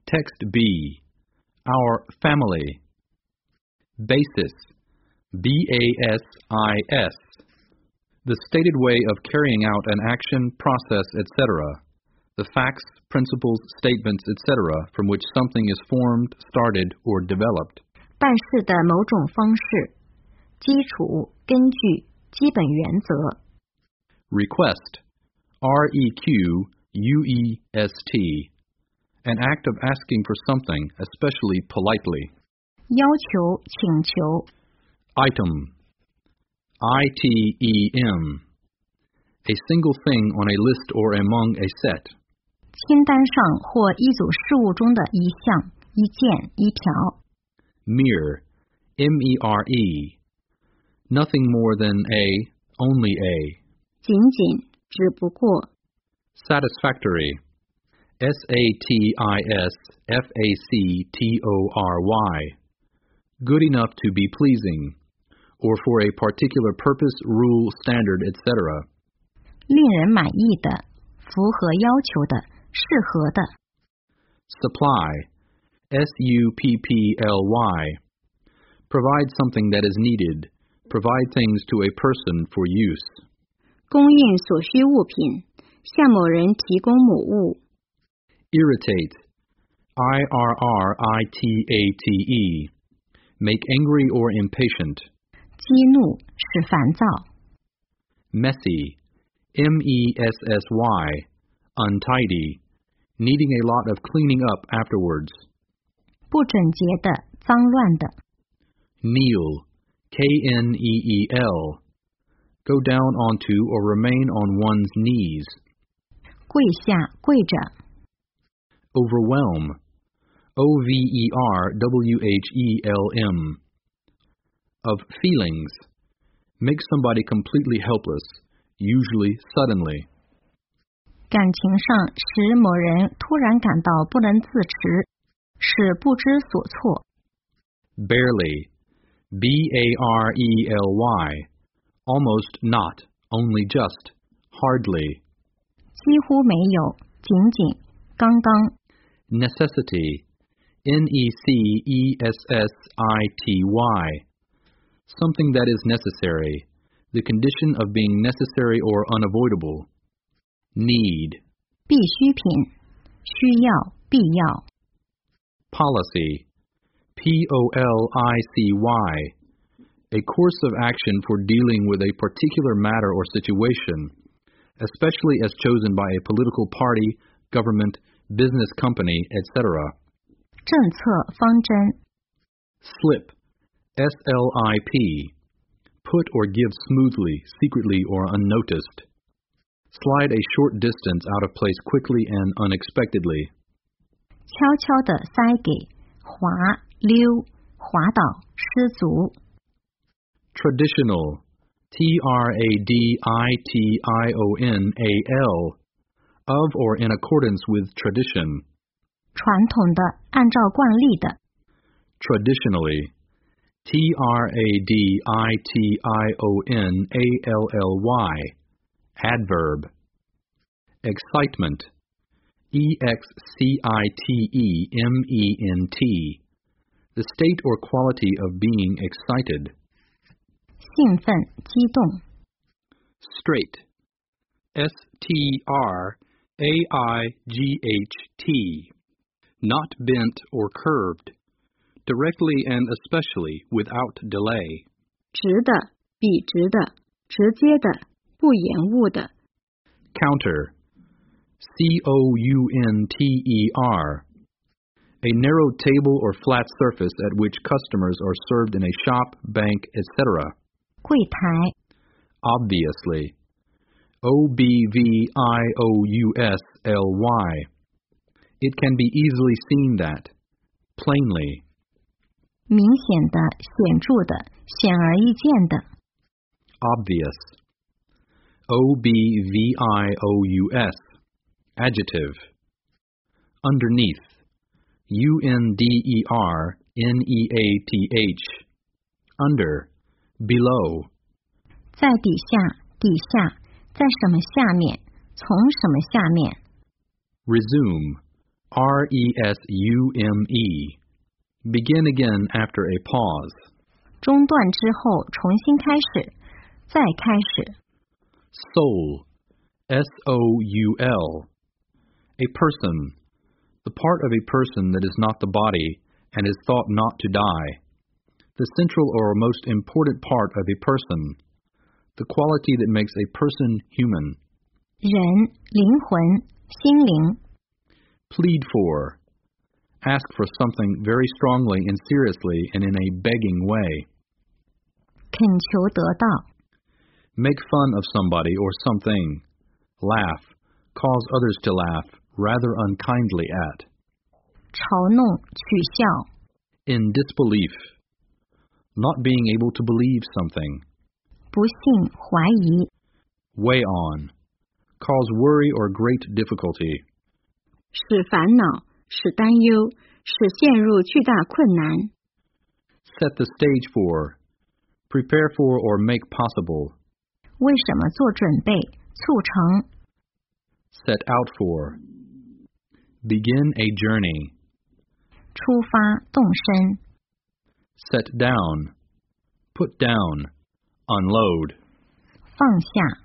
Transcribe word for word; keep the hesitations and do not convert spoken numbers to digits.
Text B. Our family. Basis. B A S I S. The stated way of carrying out an action, process, et cetera. The facts, principles, statements, et cetera from which something is formed, started, or developed. 办事的某种方式，基础、根据、基本原则。 Request. R E Q U E S T. An act of asking for something, especially politely. 要求、请求。 Item. I T E M. A single thing on a list or among a set. 清单上或一组事物中的一项、一件、一条。 Mere. M E R E. Nothing more than a, only a. 仅仅，只不过。 Satisfactory. S A T I S F A C T O R Y. Good enough to be pleasing, or for a particular purpose, rule, standard, et cetera. 令人满意的，符合要求的，适合的。 Supply. S U P P L Y. Provide something that is needed. Provide things to a person for use. 供应所需物品，向某人提供某物。 Irritate. I R R I T A T E. Make angry or impatient. 激怒，使烦躁。 Messy. M E S S Y. Untidy. Needing a lot of cleaning up afterwards. 不整洁的，脏乱的。 Kneel. K N E E L. Go down onto or remain on one's knees. 跪下，跪着。 Overwhelm. O V E R W H E L M. Of feelings. Make somebody completely helpless, usually suddenly. 感情上使某人突然感到不能自持，使不知所措。 Barely. B A R E L Y. Almost not, only just, hardly. 几乎没有，仅仅，刚刚。 Necessity. N E C E S S I T Y. Something that is necessary. The condition of being necessary or unavoidable. Need. 必需品，需要，必要。 Policy. P O L I C Y. A course of action for dealing with a particular matter or situation, especially as chosen by a political party, government, business company, et cetera. 政策方针。 Slip. S L I P. Put or give smoothly, secretly, or unnoticed. Slide a short distance out of place quickly and unexpectedly. 悄悄地塞给，滑溜，滑倒，失足。 Traditional. T R A D I T I O N A L. Of or in accordance with tradition. 传统的，按照惯例的。 Traditionally. T R A D I T I O N A L L Y. Adverb. Excitement. E X C I T E M E N T. The state or quality of being excited. 兴奋，激动。 Straight. S T R A I G H T. Not bent or curved. Directly and especially without delay. 直的，笔直的，直接的，不延误的。 Counter. C O U N T E R. A narrow table or flat surface at which customers are served in a shop, bank, et cetera. 柜台。 Obviously. O B V I O U S L Y. It can be easily seen that. Plainly. 明显的，显著的，显而易见的。 Obvious. O B V I O U S. Adjective. Underneath. U N D E R N E A T H. Under. Below. 在底下，底下，在什么下面，从什么下面。 Resume. R E S U M E. Begin again after a pause. 中断之后重新开始，再开始。 Soul. S O U L. A person. The part of a person that is not the body and is thought not to die. The central or most important part of a person. The quality that makes a person human. 人、灵魂、心灵。 Plead for. Ask for something very strongly and seriously and in a begging way. 恳求得到。 Make fun of somebody or something. Laugh. Cause others to laugh, rather unkindly at. 嘲弄、取笑。 In disbelief. Not being able to believe something. 不信、怀疑。 Weigh on. Cause worry or great difficulty. 使烦恼，使担忧，使陷入巨大困难。 Set the stage for. Prepare for or make possible. 为什么做准备，促成。 Set out for. Begin a journey. 出发，动身。 Set down. Put down. Unload. 放下。